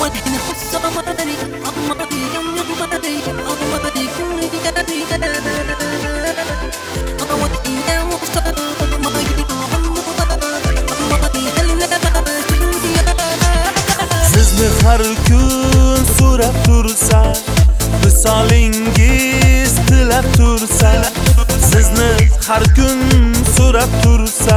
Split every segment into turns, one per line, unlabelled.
Sizni har kun so'rab tursa, visolingiz tilab tursa, sizni har kun so'rab tursa,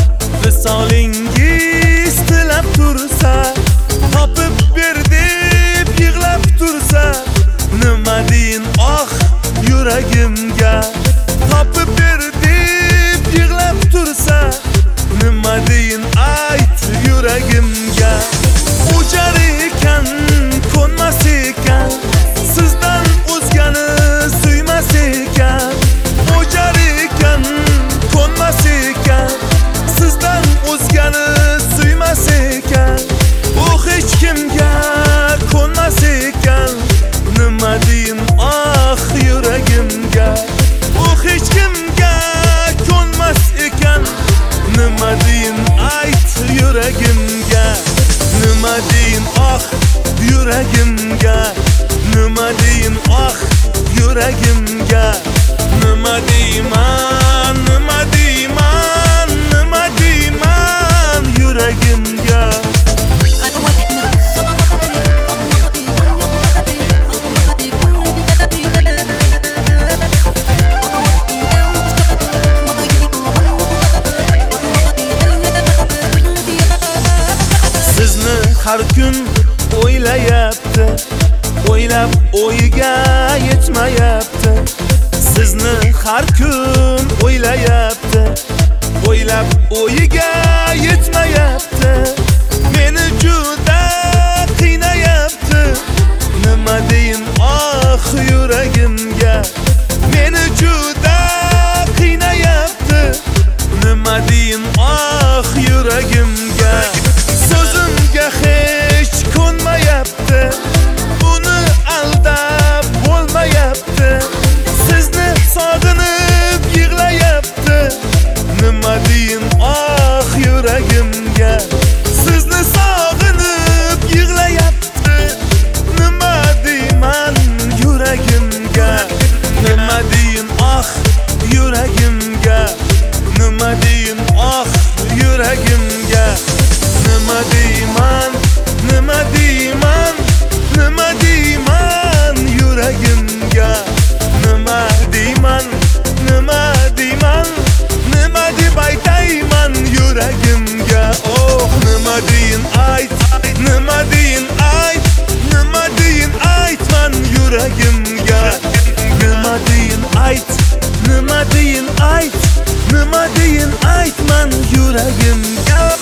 visolingiz tilab tursa, topib ber deb yig'lab tursa, nima deyin oh yuragimga? Topib ber deb yig'lab tursa, nima deyin ayt yuragimga? Ujar ekan, ko'nmas ekan, sizdan o'zgani suymas ekan. Ujar ekan, ko'nmas ekan, sizdan o'zgani suymas ekan. U hech kimga ko'nmas ekan, nima deyin ah yuragimga? U hech kimga ko'nmas ekan, nima deyin ayt yuragimga? Nima deyin ah yuragimga? Nima deyin ah yuragimga? Nima deyman, nima deyman, nima deyman yuragimga? Sizni har kun o'ylayapti, o'ylab o'yiga yetmayapti. Sizni har kun o'ylayapti, o'ylab o'yiga yetmayapti. Meni juda qiynayapti, nima deyin ah yuragimga? Meni juda qiynayapti, nima deyin ah yuragimga? So'zimga hech ko'nmayapti, buni aldab bo'lmayapti. Sizni sog'inib yig'layapti, nima deyin ah yuragimga? Sizni sog'inib yig'layapti, nima deyman yuragimga? Nima deyin ah yuragimga? Nima deyin ah yuragimga? Nima deyman, nima deyman, nima deyman yuragimga? Nima deyman, nima deyman, nima deb aytayman yuragimga? Oh, nima deyin ayt, nima deyin ayt, nima deyin aytman yuragimga? Nima deyin ayt, nima deyin ayt, nima deyin aytman yuragimga?